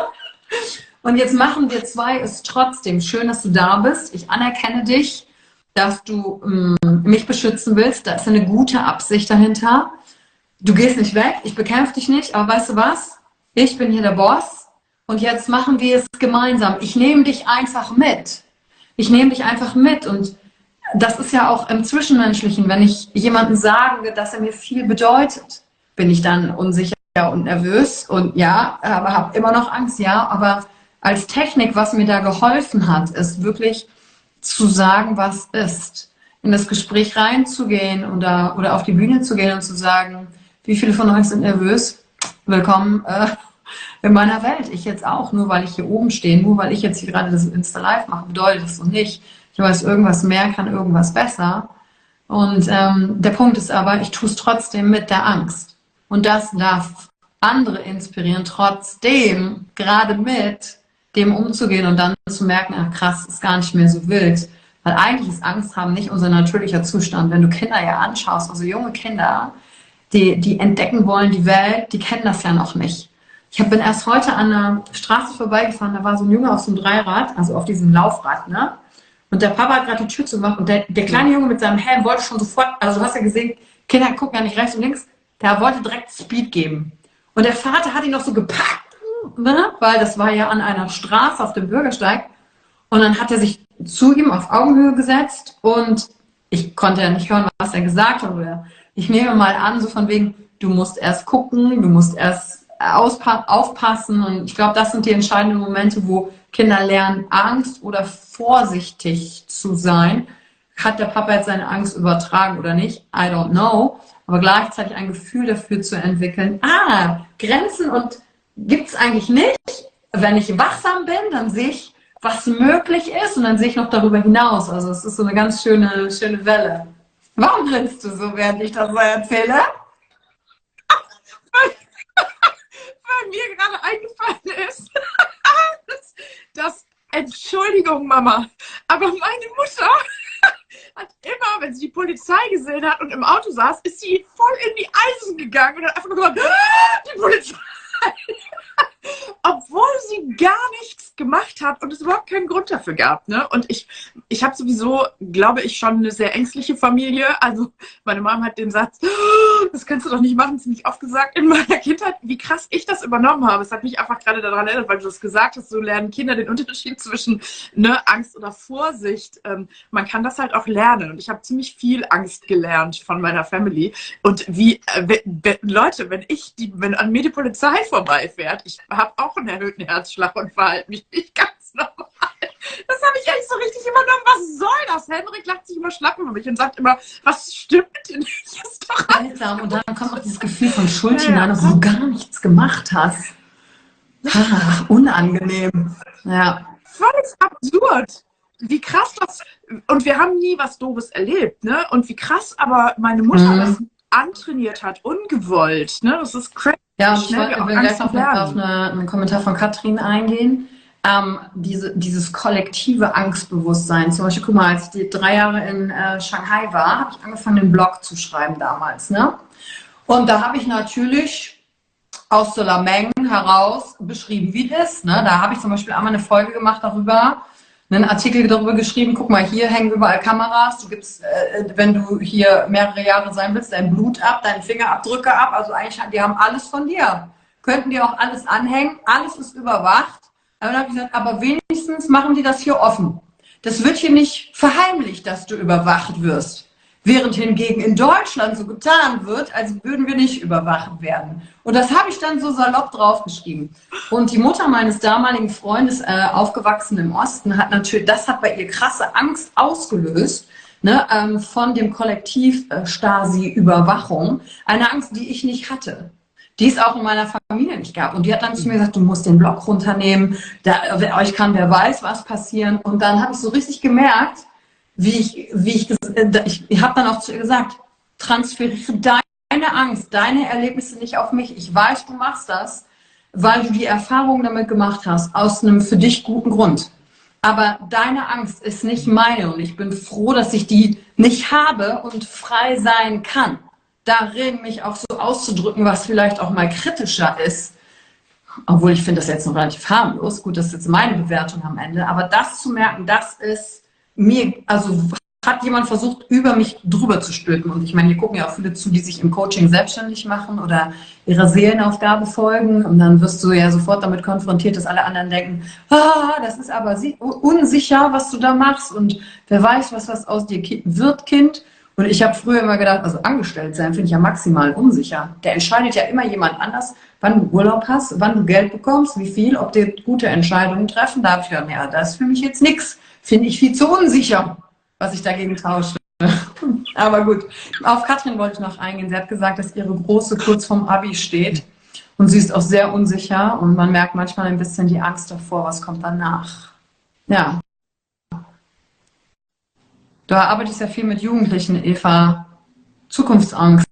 Und jetzt machen wir zwei es trotzdem. Schön, dass du da bist. Ich anerkenne dich, dass du mich beschützen willst. Da ist eine gute Absicht dahinter. Du gehst nicht weg, ich bekämpfe dich nicht, aber weißt du was? Ich bin hier der Boss und jetzt machen wir es gemeinsam. Ich nehme dich einfach mit. Ich nehme dich einfach mit und das ist ja auch im Zwischenmenschlichen, wenn ich jemandem sage, dass er mir viel bedeutet, bin ich dann unsicher und nervös und ja, aber habe immer noch Angst, ja, aber als Technik, was mir da geholfen hat, ist wirklich zu sagen, was ist. In das Gespräch reinzugehen oder auf die Bühne zu gehen und zu sagen, wie viele von euch sind nervös? Willkommen in meiner Welt. Ich jetzt auch. Nur weil ich hier oben stehe, nur weil ich jetzt hier gerade das Insta-Live mache, bedeutet das so nicht. Ich weiß, irgendwas mehr kann irgendwas besser. Und der Punkt ist aber, ich tue es trotzdem mit der Angst. Und das darf andere inspirieren, trotzdem gerade mit dem umzugehen und dann zu merken, ach krass, ist gar nicht mehr so wild. Weil eigentlich ist Angst haben nicht unser natürlicher Zustand. Wenn du Kinder ja anschaust, also junge Kinder, die entdecken wollen die Welt, die kennen das ja noch nicht. Ich bin erst heute an einer Straße vorbeigefahren, da war so ein Junge auf so einem Dreirad, also auf diesem Laufrad, ne? Und der Papa hat gerade die Tür zugemacht und der kleine Junge mit seinem Helm wollte schon sofort, also du hast ja gesehen, Kinder gucken ja nicht rechts und links, der wollte direkt Speed geben. Und der Vater hat ihn noch so gepackt, ne? Weil das war ja an einer Straße auf dem Bürgersteig. Und dann hat er sich zu ihm auf Augenhöhe gesetzt und ich konnte ja nicht hören, was er gesagt hat. Oder ich nehme mal an, so von wegen, du musst erst gucken, du musst erst aufpassen. Und ich glaube, das sind die entscheidenden Momente, wo Kinder lernen, Angst oder vorsichtig zu sein. Hat der Papa jetzt seine Angst übertragen oder nicht? I don't know. Aber gleichzeitig ein Gefühl dafür zu entwickeln, Grenzen und gibt es eigentlich nicht. Wenn ich wachsam bin, dann sehe ich, was möglich ist und dann sehe ich noch darüber hinaus. Also es ist so eine ganz schöne Welle. Warum grinst du so, während ich das so erzähle? Weil mir gerade eingefallen ist, Entschuldigung, Mama, aber meine Mutter hat immer, wenn sie die Polizei gesehen hat und im Auto saß, ist sie voll in die Eisen gegangen und hat einfach nur gesagt, die Polizei. Obwohl sie gar nichts gemacht hat und es überhaupt keinen Grund dafür gab. Ne? Und ich habe sowieso, glaube ich, schon eine sehr ängstliche Familie. Also meine Mom hat den Satz, das kannst du doch nicht machen, ziemlich oft gesagt in meiner Kindheit, wie krass ich das übernommen habe. Es hat mich einfach gerade daran erinnert, weil du das gesagt hast, so lernen Kinder den Unterschied zwischen Angst oder Vorsicht. Man kann das halt auch lernen. Und ich habe ziemlich viel Angst gelernt von meiner Family. Und Leute, wenn an mir die Polizei vorbeifährt, ich habe auch einen erhöhten Herzschlag und verhalte mich nicht ganz normal. Das habe ich echt so richtig übernommen. Was soll das? Henrik lacht sich immer schlapp über mich und sagt immer, was stimmt denn nicht? Ist doch Seltsam. Und dann kommt auch dieses Gefühl von Schuld hinein, obwohl du gar nichts gemacht hast. Unangenehm. Ja. Völlig absurd. Wie krass das. Und wir haben nie was Doofes erlebt, ne? Und wie krass aber meine Mutter das antrainiert hat, ungewollt. Ne? Das ist crazy. Ja, und ich will gleich noch auf einen Kommentar von Katrin eingehen. Dieses kollektive Angstbewusstsein. Zum Beispiel, guck mal, als ich 3 Jahre in Shanghai war, habe ich angefangen, den Blog zu schreiben damals. Ne? Und da habe ich natürlich aus Solameng heraus beschrieben, wie das ist. Ne? Da habe ich zum Beispiel einmal eine Folge gemacht darüber, einen Artikel darüber geschrieben, guck mal, hier hängen überall Kameras, du gibst, wenn du hier mehrere Jahre sein willst, dein Blut ab, deine Fingerabdrücke ab, also eigentlich, die haben alles von dir. Könnten dir auch alles anhängen, alles ist überwacht. Aber dann habe ich gesagt, aber wenigstens machen die das hier offen. Das wird hier nicht verheimlicht, dass du überwacht wirst. Während hingegen in Deutschland so getan wird, als würden wir nicht überwacht werden. Und das habe ich dann so salopp draufgeschrieben. Und die Mutter meines damaligen Freundes, aufgewachsen im Osten, hat natürlich, das hat bei ihr krasse Angst ausgelöst, ne, von dem Kollektiv Stasi-Überwachung. Eine Angst, die ich nicht hatte. Die es auch in meiner Familie nicht gab. Und die hat dann zu mir gesagt, du musst den Block runternehmen, euch kann wer weiß was passieren. Und dann habe ich so richtig gemerkt, ich habe dann auch zu ihr gesagt, transferiere deine Angst, deine Erlebnisse nicht auf mich. Ich weiß, du machst das, weil du die Erfahrung damit gemacht hast, aus einem für dich guten Grund. Aber deine Angst ist nicht meine und ich bin froh, dass ich die nicht habe und frei sein kann. Darin mich auch so auszudrücken, was vielleicht auch mal kritischer ist. Obwohl ich finde das jetzt noch relativ harmlos. Gut, das ist jetzt meine Bewertung am Ende. Aber das zu merken, das ist mir, also hat jemand versucht, über mich drüber zu stülpen. Und ich meine, hier gucken ja auch viele zu, die sich im Coaching selbstständig machen oder ihrer Seelenaufgabe folgen. Und dann wirst du ja sofort damit konfrontiert, dass alle anderen denken, das ist aber unsicher, was du da machst. Und wer weiß, was aus dir wird, Kind. Und ich habe früher immer gedacht, also angestellt sein finde ich ja maximal unsicher. Der entscheidet ja immer jemand anders, wann du Urlaub hast, wann du Geld bekommst, wie viel, ob dir gute Entscheidungen treffen. Da habe ich gedacht, ja, das ist für mich jetzt nichts. Finde ich viel zu unsicher, was ich dagegen tausche. Aber gut, auf Katrin wollte ich noch eingehen. Sie hat gesagt, dass ihre Große kurz vorm Abi steht. Und sie ist auch sehr unsicher. Und man merkt manchmal ein bisschen die Angst davor, was kommt danach. Ja. Du arbeitest ja viel mit Jugendlichen, Eva. Zukunftsangst.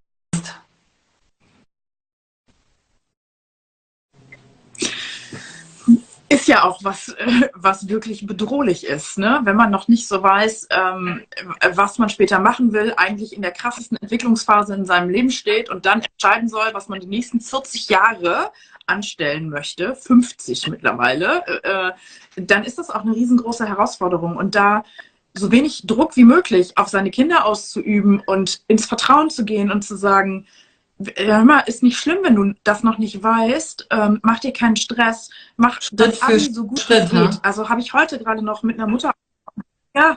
Ist ja auch was wirklich bedrohlich ist, ne? Wenn man noch nicht so weiß, was man später machen will, eigentlich in der krassesten Entwicklungsphase in seinem Leben steht und dann entscheiden soll, was man die nächsten 40 Jahre anstellen möchte, 50 mittlerweile, dann ist das auch eine riesengroße Herausforderung. Und da so wenig Druck wie möglich auf seine Kinder auszuüben und ins Vertrauen zu gehen und zu sagen, hör mal, ist nicht schlimm, wenn du das noch nicht weißt, mach dir keinen Stress, mach das Abi so gut es geht. Also habe ich heute gerade noch mit einer Mutter, ja,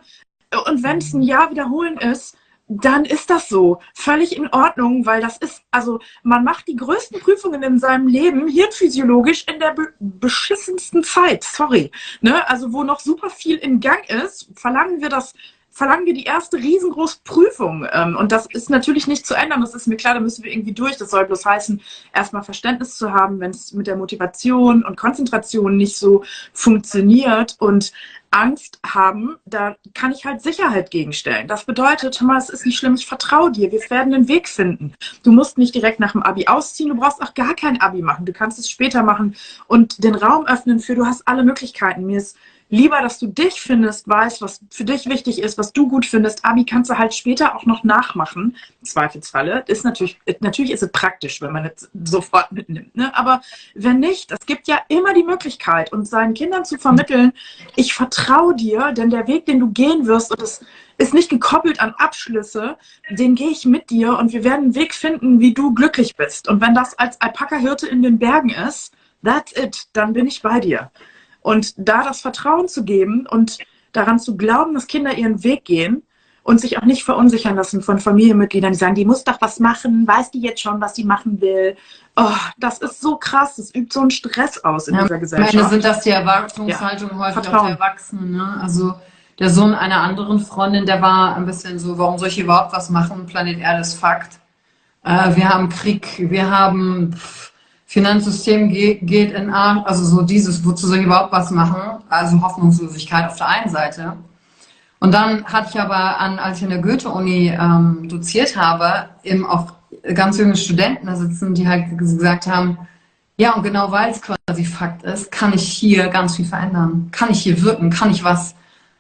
Und wenn es ein Jahr wiederholen ist, dann ist das so. Völlig in Ordnung, weil das ist, also man macht die größten Prüfungen in seinem Leben hirnphysiologisch in der beschissensten Zeit. Sorry. Ne? Also wo noch super viel in Gang ist, verlangen wir die erste riesengroße Prüfung. Und das ist natürlich nicht zu ändern. Das ist mir klar, da müssen wir irgendwie durch. Das soll bloß heißen, erstmal Verständnis zu haben, wenn es mit der Motivation und Konzentration nicht so funktioniert und Angst haben, da kann ich halt Sicherheit gegenstellen. Das bedeutet, hör mal, es ist nicht schlimm, ich vertraue dir, wir werden einen Weg finden. Du musst nicht direkt nach dem Abi ausziehen, du brauchst auch gar kein Abi machen, du kannst es später machen und den Raum öffnen für, du hast alle Möglichkeiten. Mir ist lieber, dass du dich findest, weißt, was für dich wichtig ist, was du gut findest. Abi kannst du halt später auch noch nachmachen, im Zweifelsfalle. Ist natürlich ist es praktisch, wenn man es sofort mitnimmt. Ne? Aber wenn nicht, es gibt ja immer die Möglichkeit, und seinen Kindern zu vermitteln, ich vertraue dir, denn der Weg, den du gehen wirst, und es ist nicht gekoppelt an Abschlüsse, den gehe ich mit dir und wir werden einen Weg finden, wie du glücklich bist. Und wenn das als Alpaka-Hirte in den Bergen ist, that's it, dann bin ich bei dir. Und da das Vertrauen zu geben und daran zu glauben, dass Kinder ihren Weg gehen und sich auch nicht verunsichern lassen von Familienmitgliedern, die sagen, die muss doch was machen, weiß die jetzt schon, was sie machen will. Oh, das ist so krass, das übt so einen Stress aus in dieser Gesellschaft. Ich meine, sind das die Erwartungshaltungen häufig auch der Erwachsenen. Ne? Also der Sohn einer anderen Freundin, der war ein bisschen so, warum soll ich überhaupt was machen? Planet Erde ist Fakt. Wir haben Krieg, wir haben... Finanzsystem geht in Arsch, also so dieses, wozu soll ich überhaupt was machen? Also Hoffnungslosigkeit auf der einen Seite. Und dann hatte ich aber als ich in der Goethe-Uni doziert habe, eben auch ganz junge Studenten da sitzen, die halt gesagt haben, ja, und genau weil es quasi Fakt ist, kann ich hier ganz viel verändern. Kann ich hier wirken, kann ich was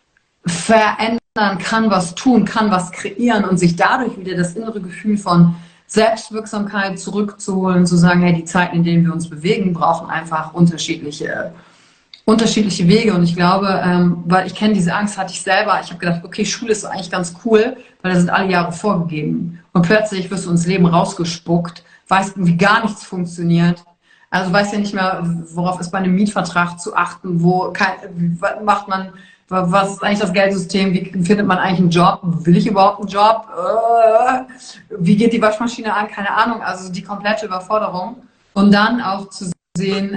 verändern, kann was tun, kann was kreieren und sich dadurch wieder das innere Gefühl von Selbstwirksamkeit zurückzuholen, zu sagen, hey, die Zeiten, in denen wir uns bewegen, brauchen einfach unterschiedliche Wege. Und ich glaube, weil ich kenne diese Angst, hatte ich selber. Ich habe gedacht, okay, Schule ist eigentlich ganz cool, weil da sind alle Jahre vorgegeben. Und plötzlich wirst du ins Leben rausgespuckt, weißt irgendwie gar nichts funktioniert. Also weißt ja nicht mehr, worauf ist bei einem Mietvertrag zu achten, was macht man, was ist eigentlich das Geldsystem, wie findet man eigentlich einen Job, will ich überhaupt einen Job, wie geht die Waschmaschine an, keine Ahnung, also die komplette Überforderung. Und dann auch zu sehen,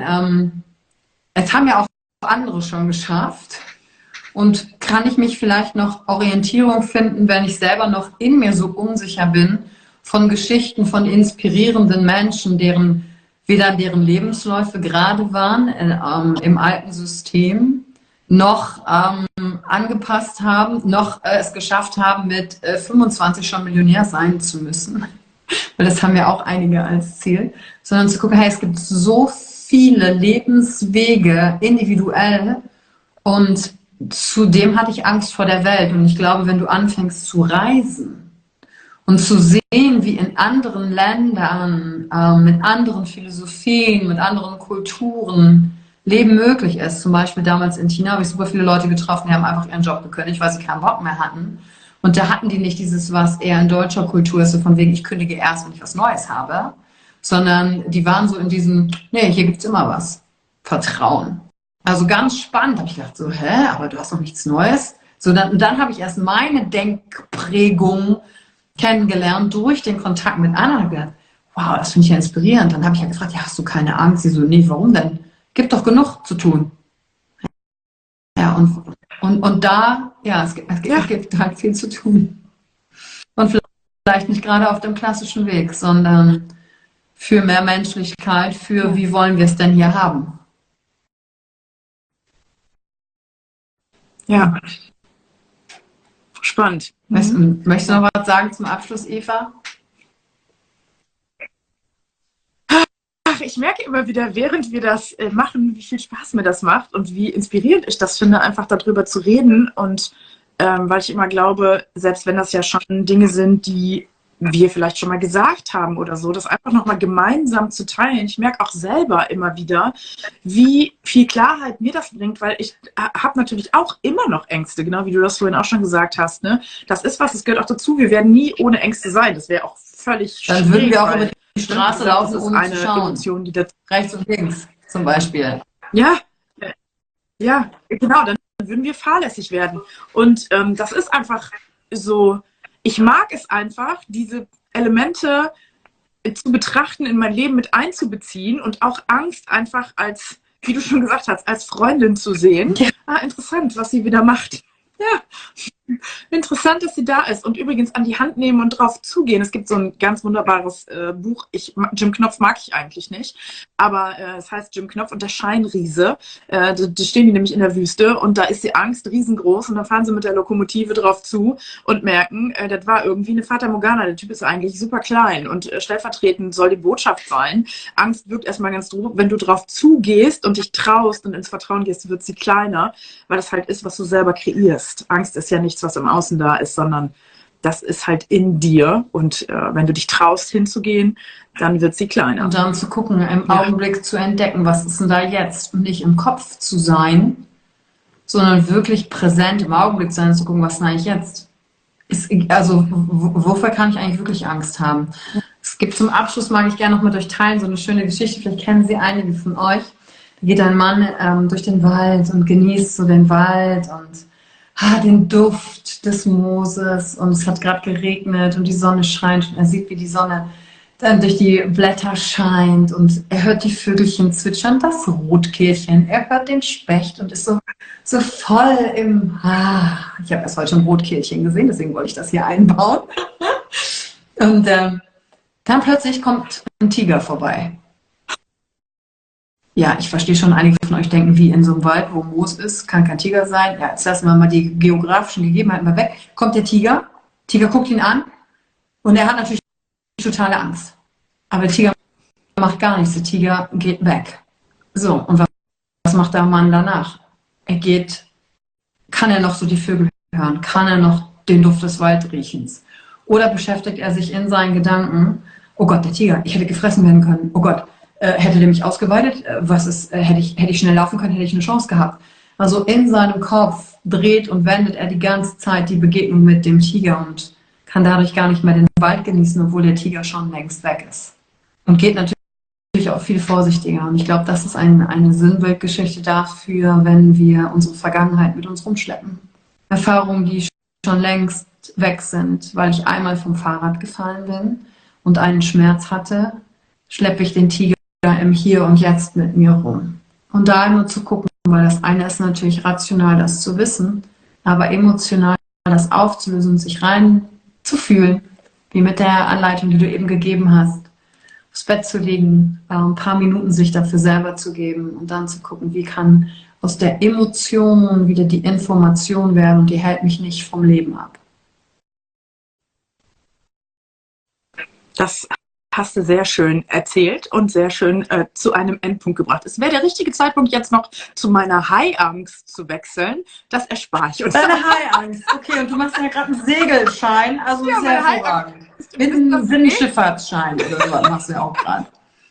es haben ja auch andere schon geschafft und kann ich mich vielleicht noch Orientierung finden, wenn ich selber noch in mir so unsicher bin, von Geschichten von inspirierenden Menschen, deren Lebensläufe gerade waren im alten System, noch angepasst haben, noch es geschafft haben, mit 25 schon Millionär sein zu müssen. Weil das haben ja auch einige als Ziel. Sondern zu gucken, hey, es gibt so viele Lebenswege individuell und zudem hatte ich Angst vor der Welt. Und ich glaube, wenn du anfängst zu reisen und zu sehen, wie in anderen Ländern, mit anderen Philosophien, mit anderen Kulturen Leben möglich ist. Zum Beispiel damals in China habe ich super viele Leute getroffen, die haben einfach ihren Job gekündigt, weil sie keinen Bock mehr hatten. Und da hatten die nicht dieses, was eher in deutscher Kultur ist, so von wegen, ich kündige erst, wenn ich was Neues habe, sondern die waren so in diesem, nee, hier gibt's immer was. Vertrauen. Also ganz spannend. Habe ich gedacht so, aber du hast noch nichts Neues? So, dann habe ich erst meine Denkprägung kennengelernt durch den Kontakt mit anderen. Und gedacht, wow, das finde ich ja inspirierend. Dann habe ich ja gefragt, ja, hast du keine Angst? Sie so, nee, warum denn? Gibt doch genug zu tun. Ja, und da, ja, es gibt halt viel zu tun. Und vielleicht nicht gerade auf dem klassischen Weg, sondern für mehr Menschlichkeit, für wie wollen wir es denn hier haben? Ja. Spannend. Möchtest du noch was sagen zum Abschluss, Eva? Ach, ich merke immer wieder, während wir das machen, wie viel Spaß mir das macht und wie inspirierend ich das finde, einfach darüber zu reden. Und weil ich immer glaube, selbst wenn das ja schon Dinge sind, die wir vielleicht schon mal gesagt haben oder so, das einfach nochmal gemeinsam zu teilen. Ich merke auch selber immer wieder, wie viel Klarheit mir das bringt, weil ich habe natürlich auch immer noch Ängste, genau wie du das vorhin auch schon gesagt hast. Ne? Das ist was, das gehört auch dazu. Wir werden nie ohne Ängste sein. Das wäre auch völlig schwierig. Dann würden wir auch über die Straße laufen, ohne eine zu schauen. Emotion, die das Rechts und links zum Beispiel. ja, genau. Dann würden wir fahrlässig werden. Und das ist einfach so, ich mag es einfach, diese Elemente zu betrachten, in mein Leben mit einzubeziehen und auch Angst einfach als, wie du schon gesagt hast, als Freundin zu sehen. Ja. Interessant, was sie wieder macht. Ja, interessant, dass sie da ist. Und übrigens an die Hand nehmen und drauf zugehen. Es gibt so ein ganz wunderbares Buch. Jim Knopf mag ich eigentlich nicht. Aber es heißt Jim Knopf und der Scheinriese. Da stehen die nämlich in der Wüste und da ist die Angst riesengroß. Und dann fahren sie mit der Lokomotive drauf zu und merken, das war irgendwie eine Fata Morgana. Der Typ ist eigentlich super klein. Und stellvertretend soll die Botschaft sein. Angst wirkt erstmal ganz doof. Wenn du drauf zugehst und dich traust und ins Vertrauen gehst, wird sie kleiner. Weil das halt ist, was du selber kreierst. Angst ist ja nichts, was im Außen da ist, sondern das ist halt in dir. Und wenn du dich traust, hinzugehen, dann wird sie kleiner. Und dann zu gucken, im Augenblick zu entdecken, was ist denn da jetzt? Und nicht im Kopf zu sein, sondern wirklich präsent im Augenblick sein und zu gucken, was ist denn eigentlich jetzt? Also, wofür kann ich eigentlich wirklich Angst haben? Es gibt zum Abschluss, mag ich gerne noch mit euch teilen, so eine schöne Geschichte, vielleicht kennen sie einige von euch. Da geht ein Mann durch den Wald und genießt so den Wald und den Duft des Mooses und es hat gerade geregnet und die Sonne scheint und er sieht, wie die Sonne dann durch die Blätter scheint und er hört die Vögelchen zwitschern, das Rotkehlchen, er hört den Specht und ist so voll im, ich habe erst heute schon Rotkehlchen gesehen, deswegen wollte ich das hier einbauen. Und dann plötzlich kommt ein Tiger vorbei. Ja, ich verstehe schon, einige von euch denken, wie in so einem Wald, wo Moos ist, kann kein Tiger sein. Ja, jetzt lassen wir mal die geografischen Gegebenheiten mal weg. Kommt der Tiger guckt ihn an und er hat natürlich totale Angst. Aber der Tiger macht gar nichts, der Tiger geht weg. So, und was macht der Mann danach? Kann er noch so die Vögel hören? Kann er noch den Duft des Waldriechens? Oder beschäftigt er sich in seinen Gedanken, oh Gott, der Tiger, ich hätte gefressen werden können, oh Gott, hätte der mich ausgeweidet, hätte ich schnell laufen können, hätte ich eine Chance gehabt. Also in seinem Kopf dreht und wendet er die ganze Zeit die Begegnung mit dem Tiger und kann dadurch gar nicht mehr den Wald genießen, obwohl der Tiger schon längst weg ist. Und geht natürlich auch viel vorsichtiger. Und ich glaube, das ist eine Sinnbildgeschichte dafür, wenn wir unsere Vergangenheit mit uns rumschleppen. Erfahrungen, die schon längst weg sind, weil ich einmal vom Fahrrad gefallen bin und einen Schmerz hatte, schleppe ich den Tiger im Hier und Jetzt mit mir rum. Und da nur zu gucken, weil das eine ist natürlich rational, das zu wissen, aber emotional das aufzulösen und sich rein zu fühlen, wie mit der Anleitung, die du eben gegeben hast, aufs Bett zu legen, ein paar Minuten sich dafür selber zu geben und dann zu gucken, wie kann aus der Emotion wieder die Information werden und die hält mich nicht vom Leben ab. Das hast du sehr schön erzählt und sehr schön zu einem Endpunkt gebracht. Es wäre der richtige Zeitpunkt, jetzt noch zu meiner Haiangst zu wechseln. Das erspare ich uns. Deine Haiangst, okay. Und du machst ja gerade einen Segelschein, also ja, sehr hervorragend. Einen Binnenschifffahrtsschein oder so machst du ja auch gerade.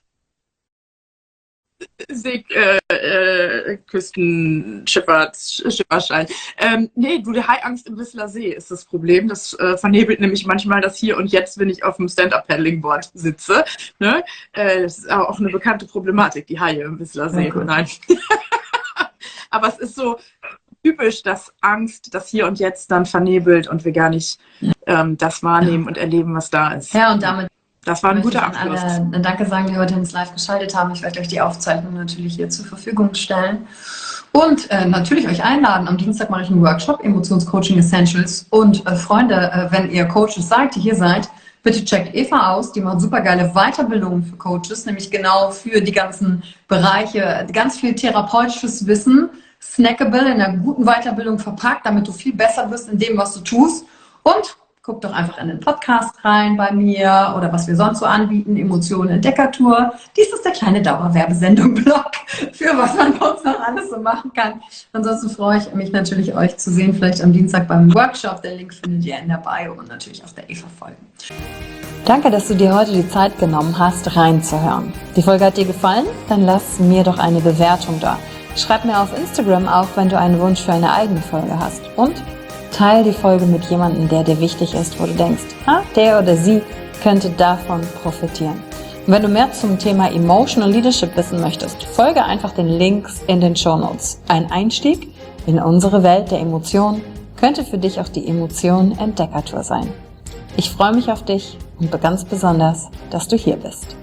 Küstenschifffahrtsschein. Nee, du, die Haiangst im Whistler See ist das Problem. Das vernebelt nämlich manchmal das Hier und Jetzt, wenn ich auf dem Stand-Up-Paddling-Board sitze. Ne? Das ist auch eine bekannte Problematik, die Haie im Whistler See. Ja, cool. Nein. Aber es ist so typisch, dass Angst das Hier und Jetzt dann vernebelt und wir gar nicht das wahrnehmen und erleben, was da ist. Ja, und damit das war ein guter Abschluss. Danke sagen, die heute ins Live geschaltet haben. Ich werde euch die Aufzeichnung natürlich hier zur Verfügung stellen. Und natürlich euch einladen. Am Dienstag mache ich einen Workshop, Emotionscoaching Essentials. Und Freunde, wenn ihr Coaches seid, die hier seid, bitte checkt Eva aus. Die macht super geile Weiterbildungen für Coaches, nämlich genau für die ganzen Bereiche, ganz viel therapeutisches Wissen, snackable in einer guten Weiterbildung verpackt, damit du viel besser wirst in dem, was du tust. Und guck doch einfach in den Podcast rein bei mir oder was wir sonst so anbieten, Emotionen Entdeckertour. Dies ist der kleine Dauerwerbesendung-Blog, für was man bei uns noch alles so machen kann. Ansonsten freue ich mich natürlich, euch zu sehen, vielleicht am Dienstag beim Workshop. Den Link findet ihr in der Bio und natürlich auf der Eva-Folge. Danke, dass du dir heute die Zeit genommen hast, reinzuhören. Die Folge hat dir gefallen? Dann lass mir doch eine Bewertung da. Schreib mir auf Instagram auch, wenn du einen Wunsch für eine eigene Folge hast. Und teil die Folge mit jemandem, der dir wichtig ist, wo du denkst, der oder sie könnte davon profitieren. Und wenn du mehr zum Thema Emotional Leadership wissen möchtest, folge einfach den Links in den Shownotes. Ein Einstieg In unsere Welt der Emotionen könnte für dich auch die Emotion Entdeckertour sein. Ich freue mich auf dich und ganz besonders, dass du hier bist.